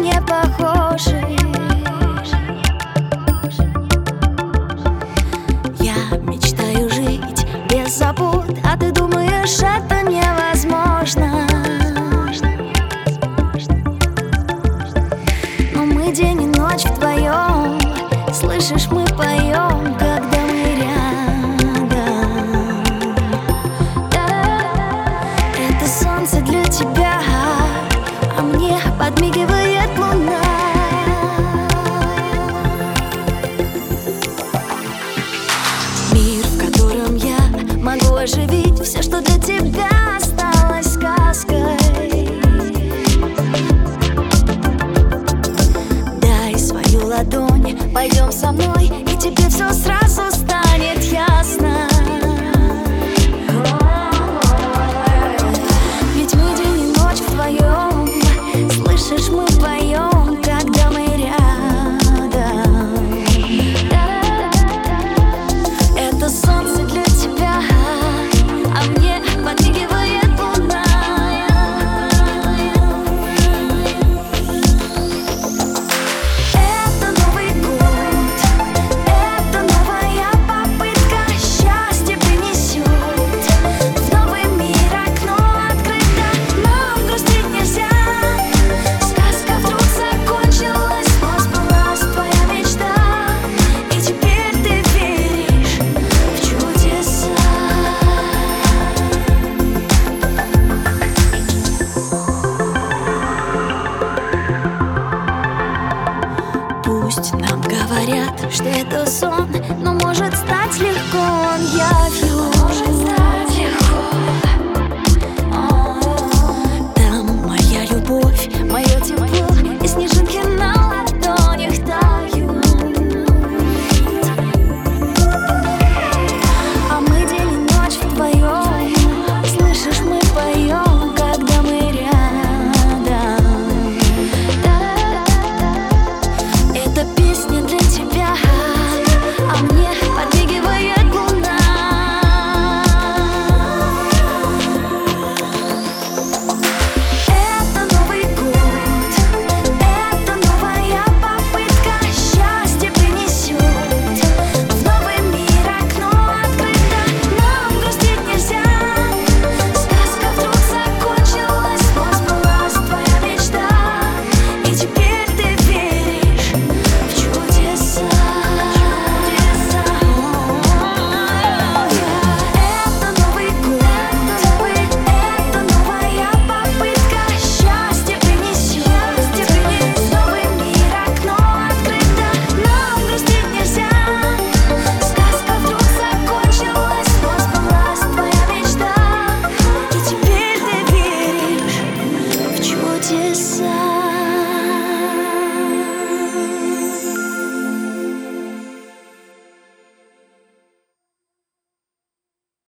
не похожи. Я мечтаю жить без забот, а ты думаешь, это невозможно. Но мы день и ночь вдвоем, слышишь, мы поем, когда мы рядом. Это солнце для тебя, а мне подмигивает луна. Мир, в котором я могу оживить все, что для тебя осталось сказкой. Дай свою ладонь, пойдем со мной, и тебе все сразу станет ясно. Ведь мы день и ночь вдвоем, слышишь, мы поем, когда мы рядом. Это солнце для тебя, а мне подмигивает луна. Это Новый год, это новая попытка, счастье принесет. В новый мир окно открыто, нам грустить нельзя. Сказка вдруг закончилась, но сбылась твоя мечта, и теперь ты веришь в чудеса. Пусть нам говорят, что это сон, но может стать легко он явью. Там моя любовь, мое тепло, и снежинки на ладонях тают. А мы день и ночь вдвоем, слышишь, мы поем, когда мы рядом. Эта песня для тебя, а мне подмигивает луна. Это Новый год, это новая попытка, счастье принесет. В новый мир окно открыто, нам грустить нельзя. Сказка вдруг закончилась, но сбылась твоя мечта, и теперь ты веришь в чудеса. Это Новый год, это новая попытка, счастье принесет. В новый мир окно открыто, нам грустить нельзя. Сказка вдруг закончилась, но сбылась твоя мечта, и теперь ты веришь в чудеса.